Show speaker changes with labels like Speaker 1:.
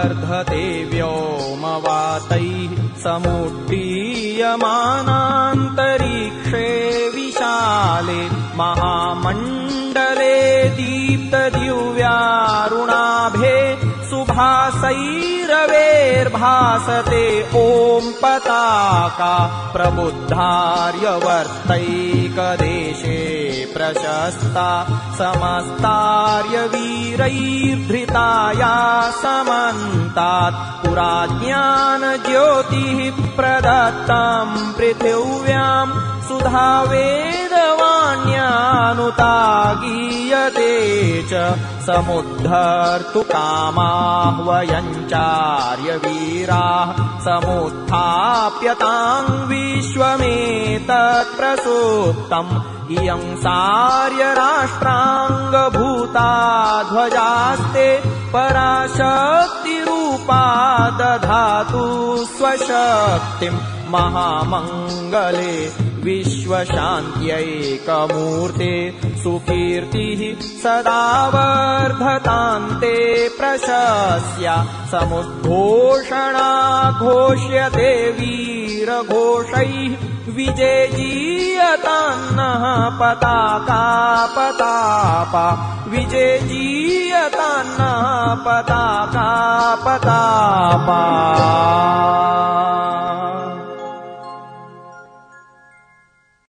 Speaker 1: वर्धते व्योमवातैः समुड्डीयमानान्तरिक्षे विशाले महामण्डले दीप्तदिव्यारुणाभे सुभासैरवेर्भासते ॐ पताका प्रबुद्धार्यवर्तैकदेशे प्रशस्ता समस्तार्यवीरैर्धृताया समन्तात् पुराज्ञानज्योतिः प्रदत्तं पृथिव्यां सुधा वेदवाण्यानुता गीयते च समुद्धर्तु कामाः वयञ्चार्यवीराः समुत्थाप्यतां विश्वमेतत् प्रसुप्तम् इयं सार्यराष्ट्राङ्गभूता ध्वजास्ते पराशक्तिरूपा दधातु स्वशक्तिम् महामङ्गले विश्वशान्त्यैकमूर्ते सुकीर्तिः सदा वर्धतान्ते प्रशस्या समुद्घोषणा घोष्यते वीरघोषैः विजयजीयतान्नः पताका पतापा विजयजीयतान्नः पताका पतापा।